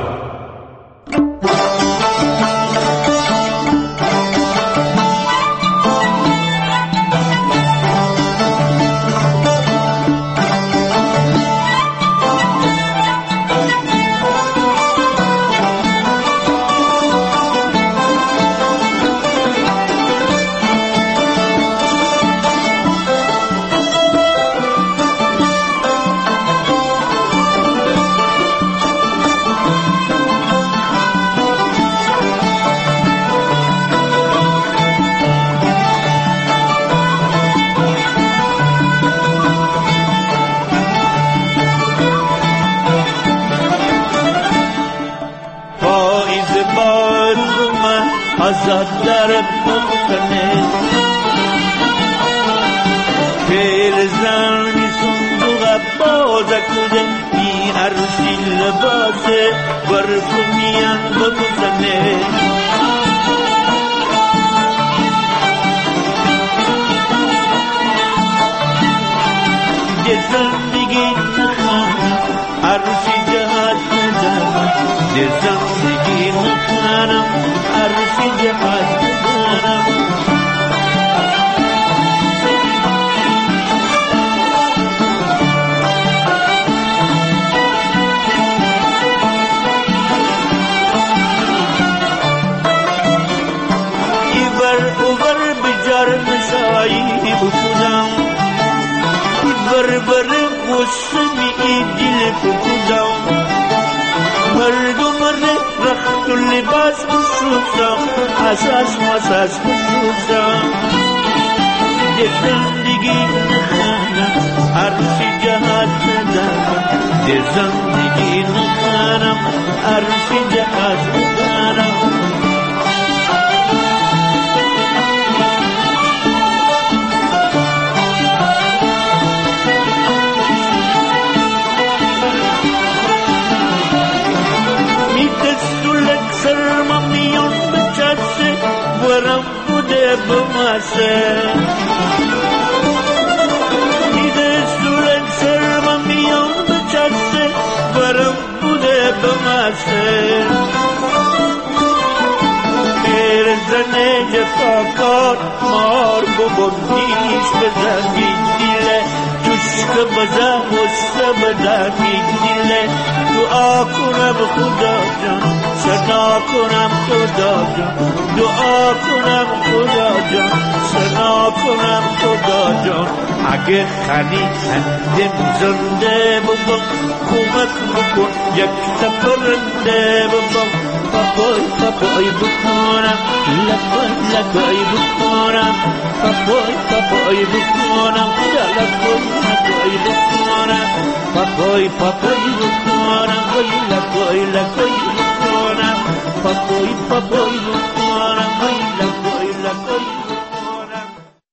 [SPEAKER 19] آزاد در بکنه پیر زنی صندوق باز کده بی عروسی لباسه برکنیان بکنه ده زندگی نخانم عروسی جهات ندارم ده زندگی نخانم عروسی جهات ندارم ایور اوور بجار نشایی بکنم ایور بر قسمی دل بکنم مردم رخت لباس بشوزم اساس مساس بشوزم ده زندگی نخانم عروسی جهات ندارم ده زندگی نخانم عروسی جهات ندارم بماسه ایده سولن سرم میام بچسته برم بوده بماسه پیر زنه جفاکار مار ببندیش بزنی دیله چشک بزن وسته بدنی دیله دعا کنم خدا جان سنا کنم خدا جان دعا کنم خدا جان سنا کنم خدا جان اگه خلیقندم زنده ببم کمک بکن یک تپرنده ببم پاپای پاپای بکنم لکای لکای بکنم پاپای پاپای بکنم لکای لکای بکنم پاپای پاپای بکنم لکای لکای بکنم پاپای پاپای بکنم لکای لکای بکنم.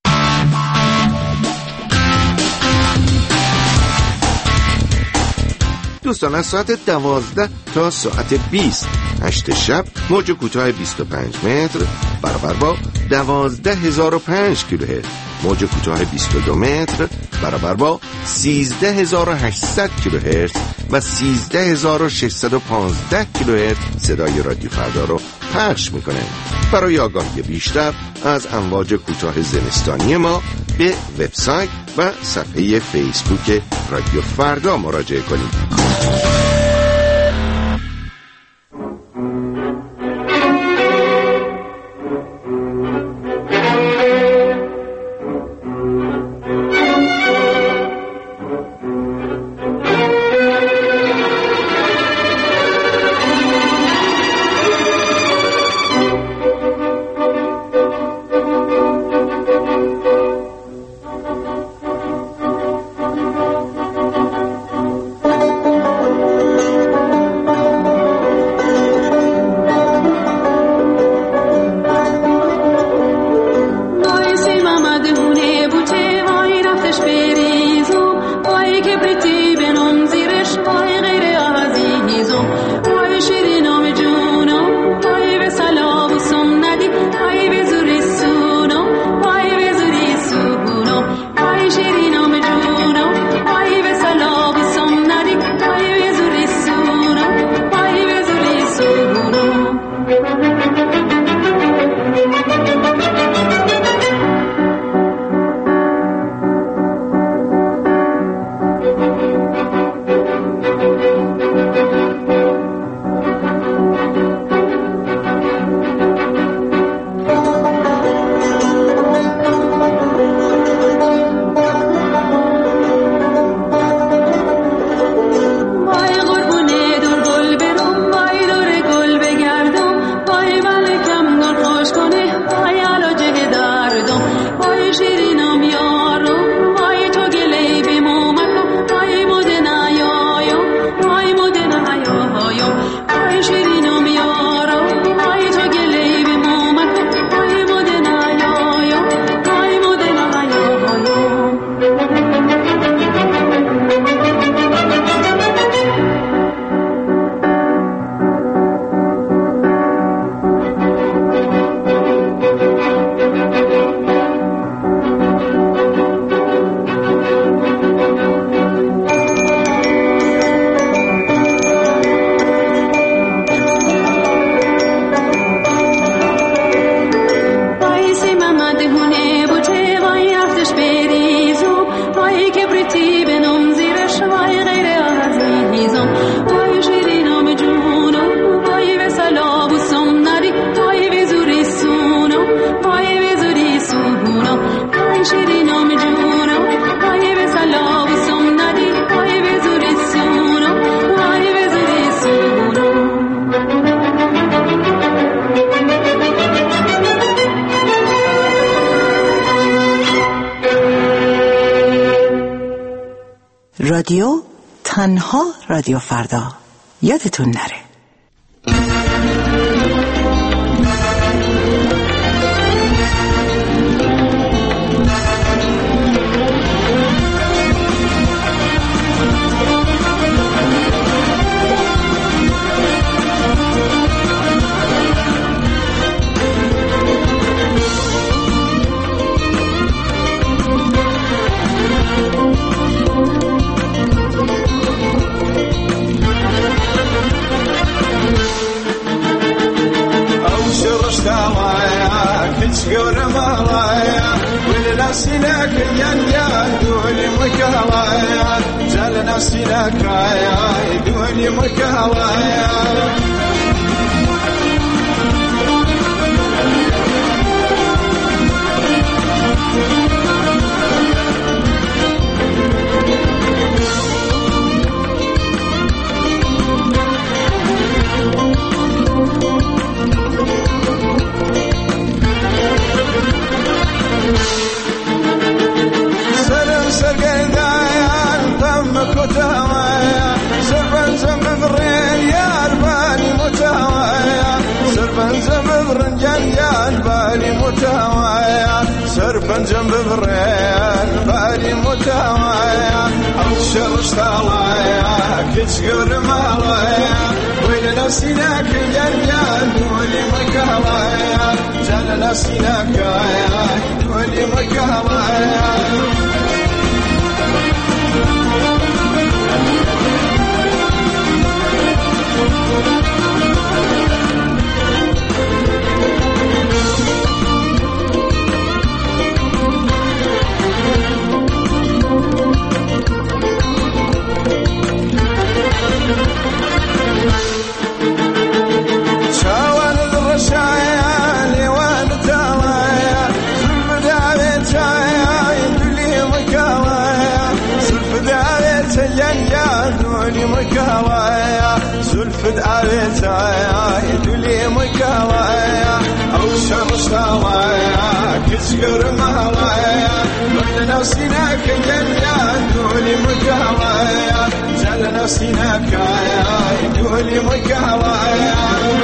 [SPEAKER 20] دوستان از ساعت 12 تا ساعت 20 8 شب موج کوتاه 25 متر برابر با 12005 کیلوهرتز، موج کوتاه 22 متر برابر با 13800 کیلوهرتز و 13615 کیلوهرتز صدای رادیو فردا رو پخش میکنه. برای آگاهی بیشتر از امواج کوتاه زمستانی ما به وبسایت و صفحه فیسبوک رادیو فردا مراجعه کنید.
[SPEAKER 9] رادیو تنها رادیو فردا. یادتون نره.
[SPEAKER 21] سربنجم ببرين بالي متوايا أبشر اشتغلايا كتشقر مالايا وين نسيناك جنجان دولي مكالايا جل نسيناك يا دولي مكالايا زلفت عبيتايا يدلي مكالايا أو شرشتالايا كتشقر مهلايا من نفسيناك جنيا دولي مكالايا جل نفسيناك يا دولي مكالايا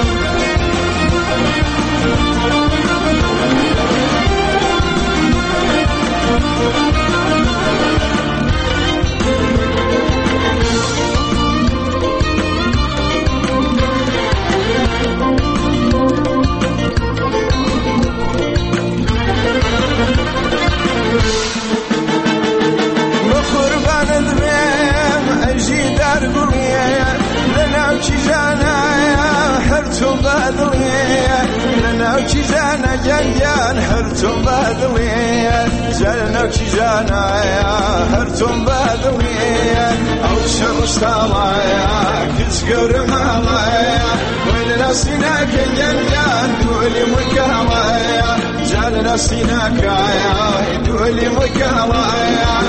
[SPEAKER 21] وكيزانا جنجان حرتم بادوية زلنا وكيزانا يا حرتم بادوية أو شرشتالايا كتسقر مالايا وين نسيناك جنجان دولي مكالايا زلنا نسيناك يا دولي مكالايا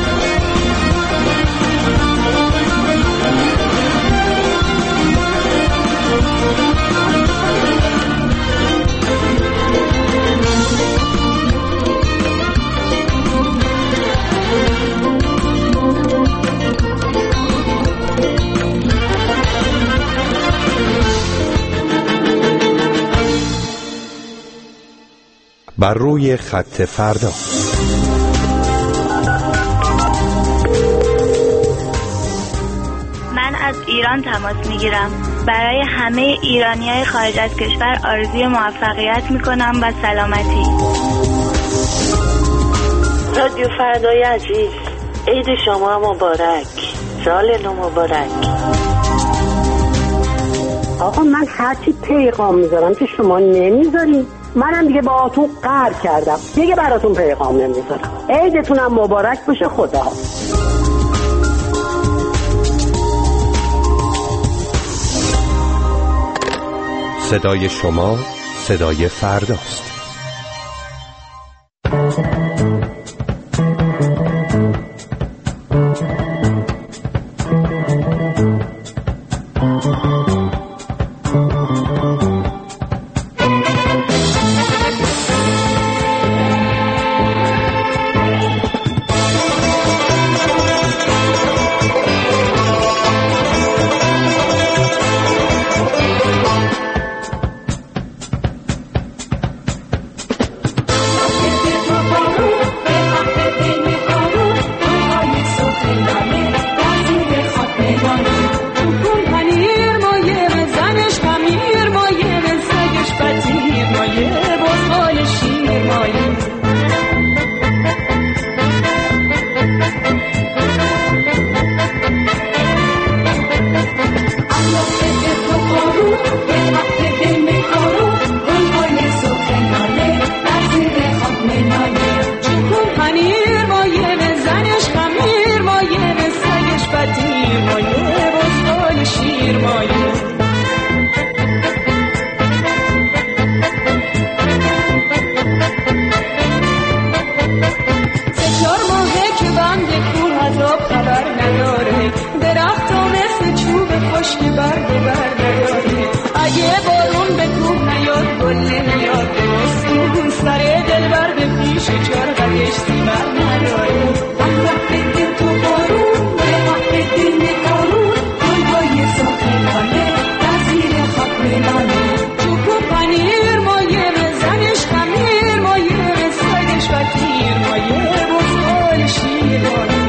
[SPEAKER 22] بر روی خط فردا.
[SPEAKER 23] من از ایران تماس میگیرم. برای همه ایرانیای خارج از کشور آرزوی موفقیت میکنم و سلامتی.
[SPEAKER 24] رادیو فردای عزیز، عید شما مبارک، سال نو مبارک.
[SPEAKER 25] آقا من هرچی پیغام میذارم که شما نمیذارین، منم دیگه با آتون قهر کردم، دیگه براتون پیغام نمیذارم. عیدتونم مبارک باشه. خدا
[SPEAKER 22] صدای شما صدای فرداست.
[SPEAKER 3] بر نداره، درخت و مثل چوب خشک برگ بر نداره. اگه بارون به کوه نیاد گل نیاد بستون، سر دل بر به پیش چرخش سیبر نداره. وقت دل تو بارون وقت دل نکارون، گلهای ساخنانه در زیر خاک ملانه. چوب و پنیر مایه زنش خمیر مایه، سایدش و تیر مایه بزغال شیرانه.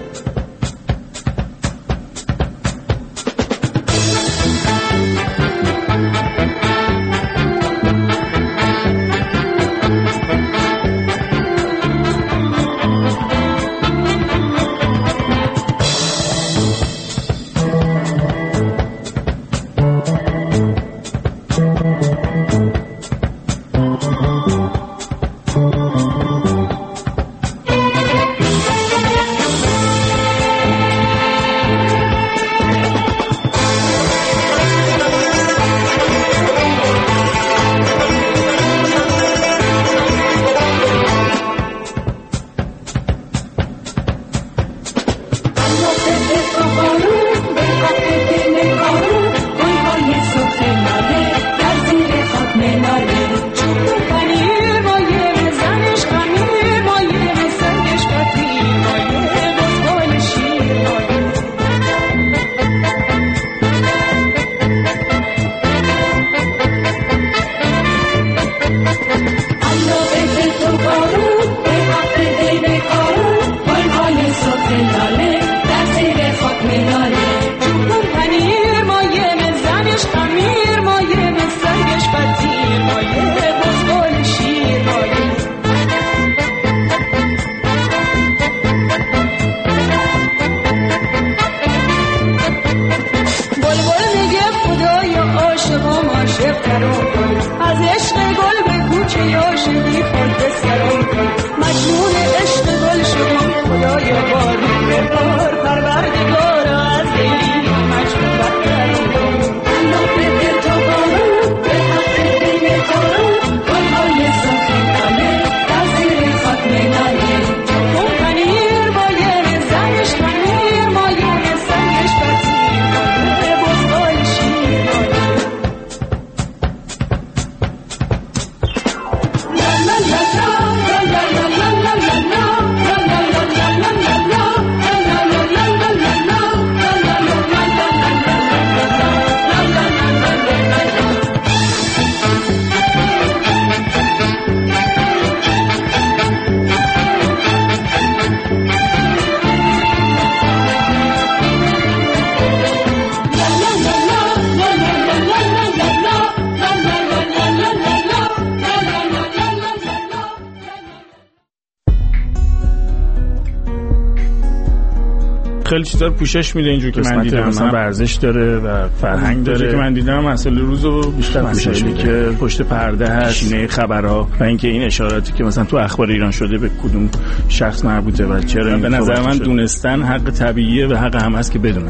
[SPEAKER 5] خیلی چیزا رو پوشش میده اینجور که من دیدم، مثلا ورزش داره و فرهنگ داره که من دیدم. مسئله روزو بیشتر پوشش میده که پشت پرده هست، شینه خبرها و اینکه این اشاراتی که مثلا تو اخبار ایران شده به کدوم شخص مربوطه و چرا. به نظر من دونستن حق طبیعیه و حق هم هست که بدونن.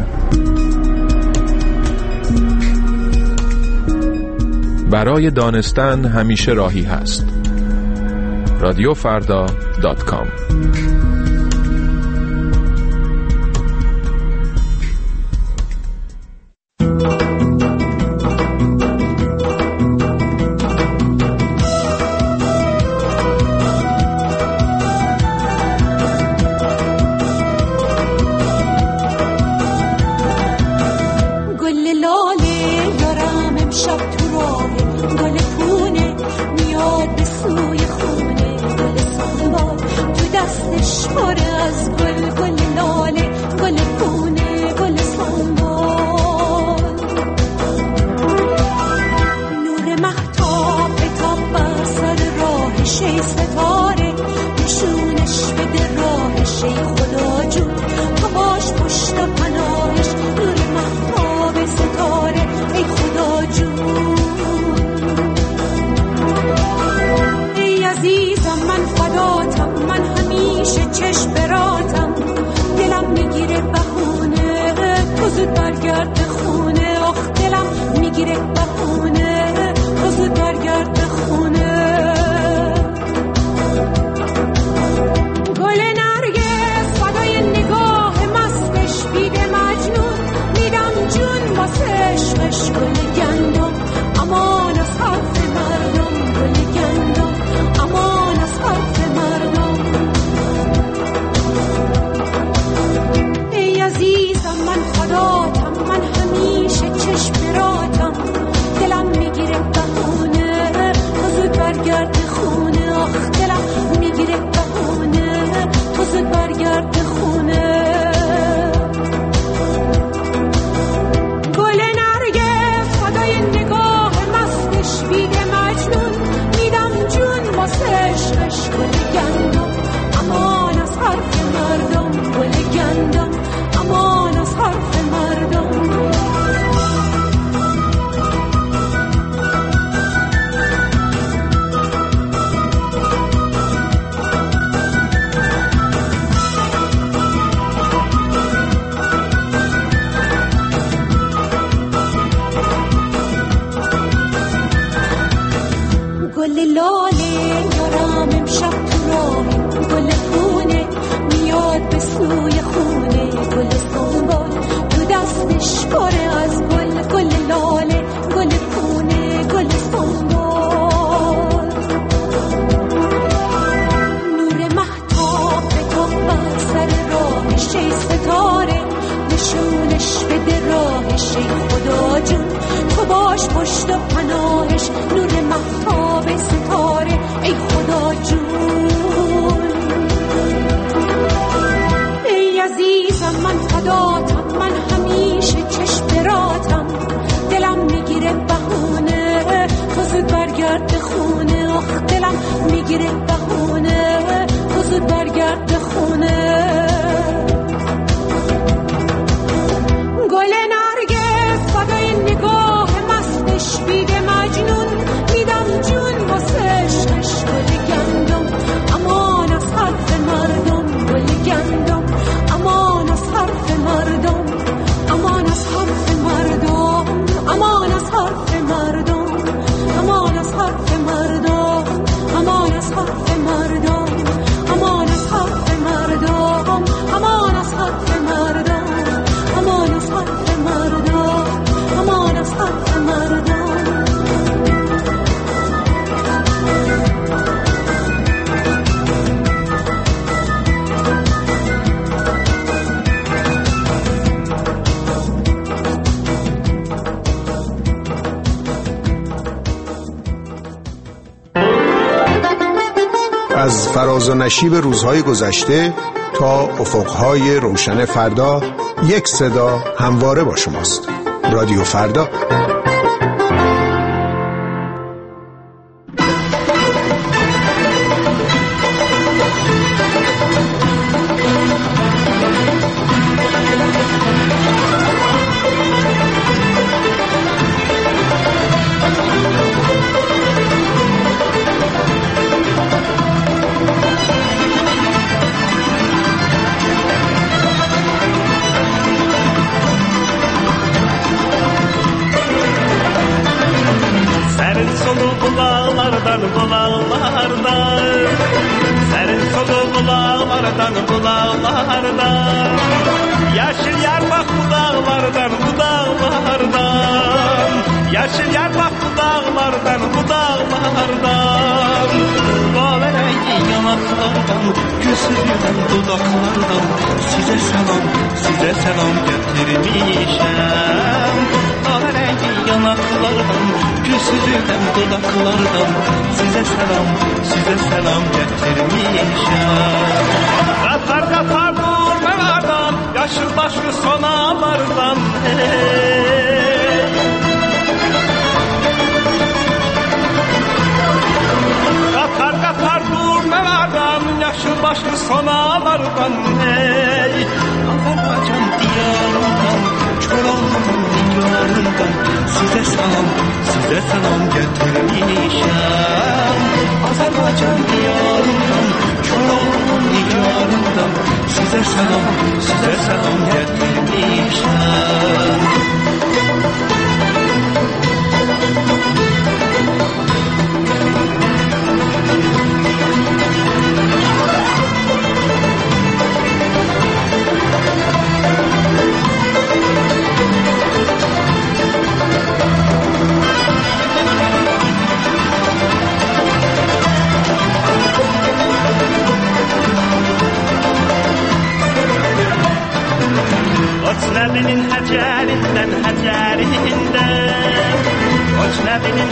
[SPEAKER 7] برای دانستن همیشه راهی هست. رادیوفردا.com
[SPEAKER 8] گل نرگس فدای نگاه مست
[SPEAKER 3] ای ستاره نشونش بده راهش ای خدا جون تو باش پشت و پناهش نور مهتاب ستاره ای خدا جون ای عزیزم من فداتم من همیشه چشم براتم دلم میگیره بهونه تو زود برگرد خونه آخ دلم میگیره بهونه تو زود برگرد خونه گل نرگس فدای نگاه مستش بیده مجنون میدم جون واسه عشقش گل گندم امان از حرف مردم گل گندم امان از حرف مردم امان از حرف مردم امان از حرف مردم امان از حرف مردم امان از حرف مردم امان از حرف مردم امان از حرف مردم امان از حرف مردم امان از حرف مردم
[SPEAKER 17] از فراز و نشیب روزهای گذشته تا افقهای روشن فردا یک صدا همواره با شماست. رادیو فردا.
[SPEAKER 19] Yeşil yarmak bu dağlardan, bu dağlardan Kahverengi yanaklardan, güzülen dudaklardan Size selam getirmişem Kahverengi yanaklardan, güzülen dudaklardan Size selam getirmişem Katar katar durmalardan, yaşıl başlı sonalardan Katar durmalardan, yaşıl başlı sonalardan hey Azerbaycan diyarından, Çoral'ın diyarından Size selam getirmişem Azerbaycan diyarından, Çoral'ın diyarından Size selam getirmişem Necminin həcərindən Necminin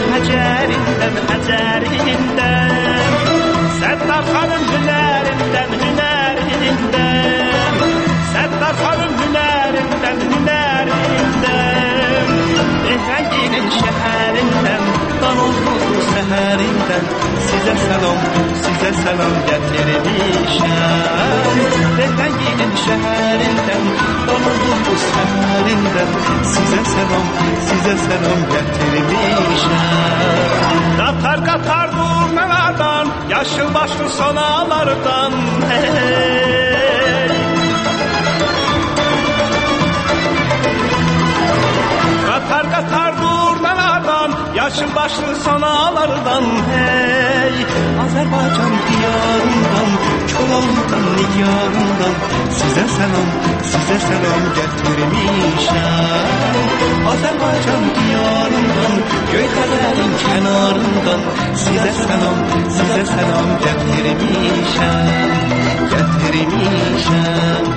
[SPEAKER 19] həcərindən Səttar xanım hünərindən Səttar xanım hünərindən Ehrənginin şəhərindən Danozlu səhərindən Sizə selam gətirmişəm Ehrənginin şəhərindən Danozlu səhərindən Sizə selam gətirmişəm Qatar durmalardan Yaşıl başlı sonalardan Qatar durmalardan Yaşıl başlı sonalardan hey Azerbaycan diyarından Çoral'dan niyarından Size selam getirmişəm Azerbaycan diyarından Göyxəbərin kənarından Size selam getirmişəm یتری میشم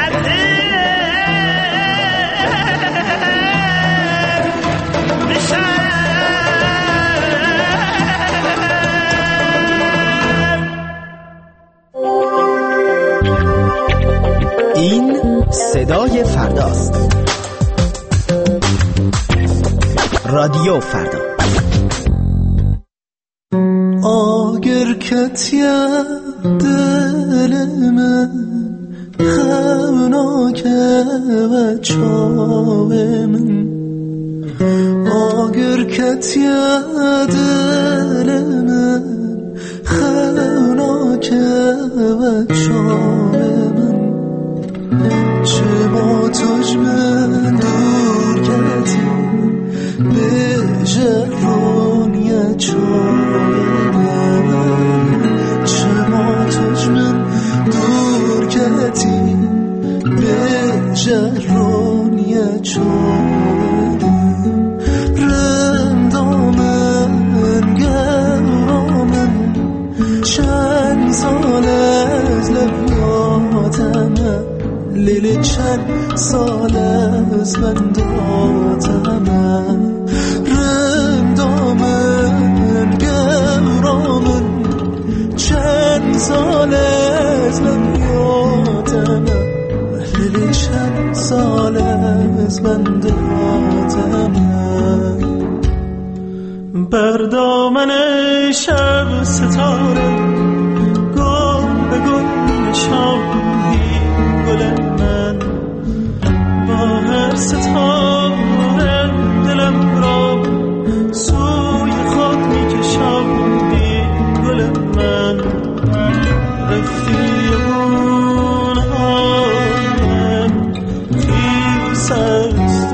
[SPEAKER 4] این صدای فرداست. رادیو فردا.
[SPEAKER 19] آگر کتیه دل من خوناکه و چاوه من آگر کتیه دل من خوناکه و چاوه من چه با توش من دور کتی به جرونیه چاوه من چه با توش من دور کتی به جرونیه چاوه رندامن گرامن چند سال از لبیاتمه لیلی چند سال از من داتمه رندامن گرامن چند سال از من یادمه لیلی چند سال از من داتمه بر دامن شب ستاره گل به گل نشاندی گل من با هر ستاره دلم را سوی خود میکشاندی گل من رفتی اون آیم خیس است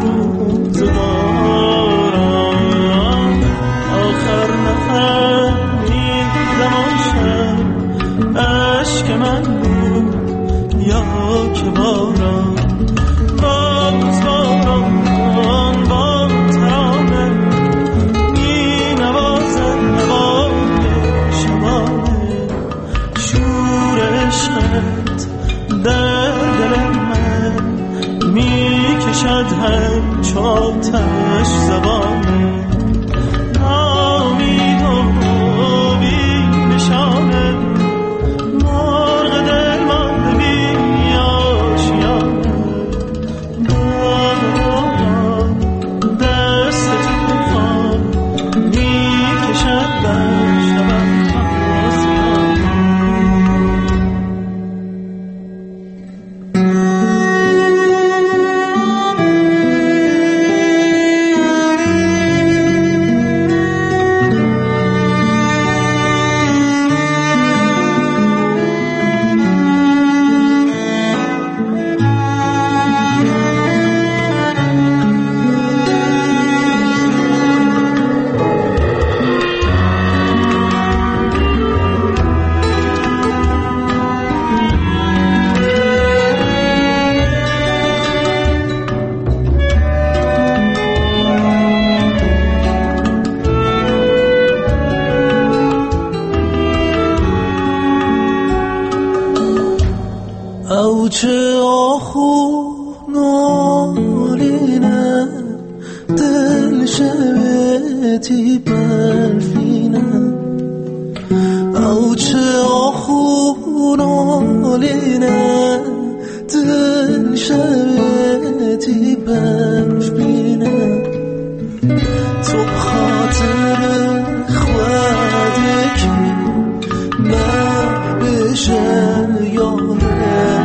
[SPEAKER 19] روزگارم آخر نفهمیدم آن شب عشق من بود یا که باران باز باران با ترانه می نوازد نوای شبانه شور عشقت در دل من می کشد همچو آتش زبانه نامید و بی نشانه مرغ دل مانده بی آشیانه دست توفان می کشد بر شبم تازیانه چه آخونالینه دل شبتی برفینه او چه آخونالینه دل شبتی برفینه تو خاطر خودکی من بشه یاره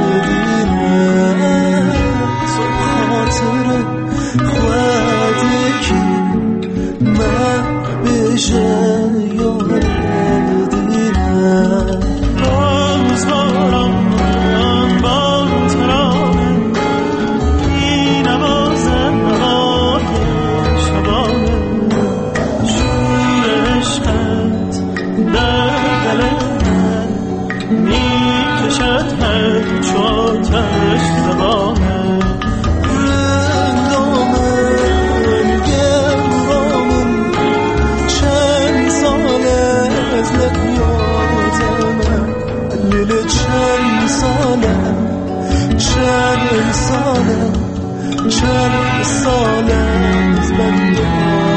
[SPEAKER 19] خودکی من بشه یاره دیرم روز بارم با ترانه چند سال از من